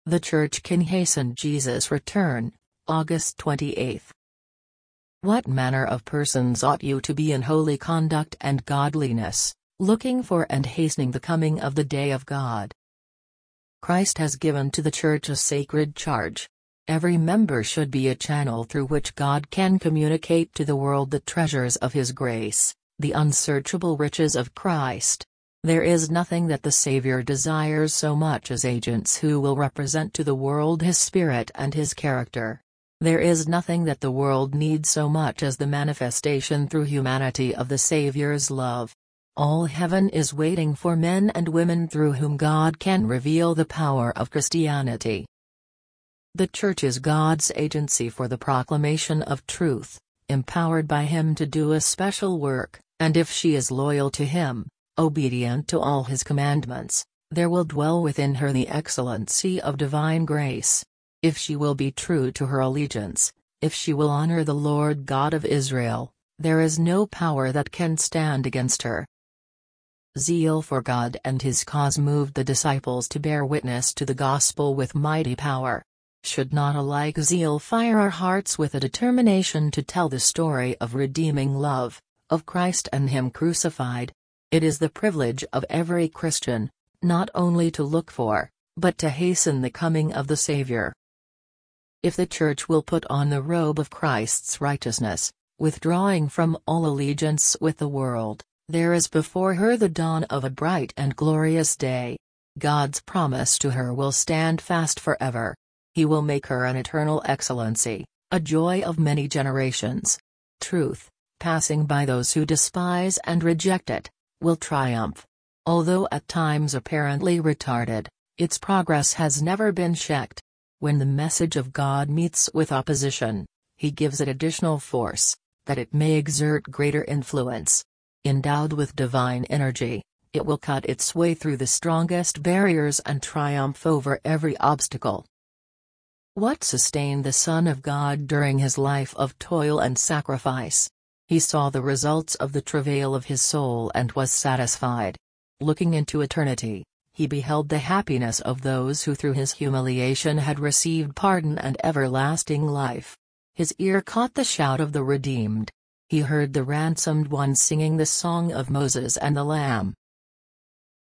The Church can hasten Jesus' return, August 28. What manner of persons ought you to be in holy conduct and godliness, looking for and hastening the coming of the day of God? Christ has given to the Church a sacred charge. Every member should be a channel through which God can communicate to the world the treasures of His grace, the unsearchable riches of Christ. There is nothing that the Savior desires so much as agents who will represent to the world His Spirit and His character. There is nothing that the world needs so much as the manifestation through humanity of the Savior's love. All heaven is waiting for men and women through whom God can reveal the power of Christianity. The Church is God's agency for the proclamation of truth, empowered by Him to do a special work, and if she is loyal to Him, obedient to all His commandments, there will dwell within her the excellency of divine grace. If she will be true to her allegiance, if she will honor the Lord God of Israel, there is no power that can stand against her. Zeal for God and His cause moved the disciples to bear witness to the gospel with mighty power. Should not a like zeal fire our hearts with a determination to tell the story of redeeming love, of Christ and Him crucified? It is the privilege of every Christian, not only to look for, but to hasten the coming of the Savior. If the Church will put on the robe of Christ's righteousness, withdrawing from all allegiance with the world, there is before her the dawn of a bright and glorious day. God's promise to her will stand fast forever. He will make her an eternal excellency, a joy of many generations. Truth, passing by those who despise and reject it, will triumph. Although at times apparently retarded, its progress has never been checked. When the message of God meets with opposition, He gives it additional force, that it may exert greater influence. Endowed with divine energy, it will cut its way through the strongest barriers and triumph over every obstacle. What sustained the Son of God during His life of toil and sacrifice? He saw the results of the travail of His soul and was satisfied. Looking into eternity, He beheld the happiness of those who through His humiliation had received pardon and everlasting life. His ear caught the shout of the redeemed. He heard the ransomed ones singing the song of Moses and the Lamb.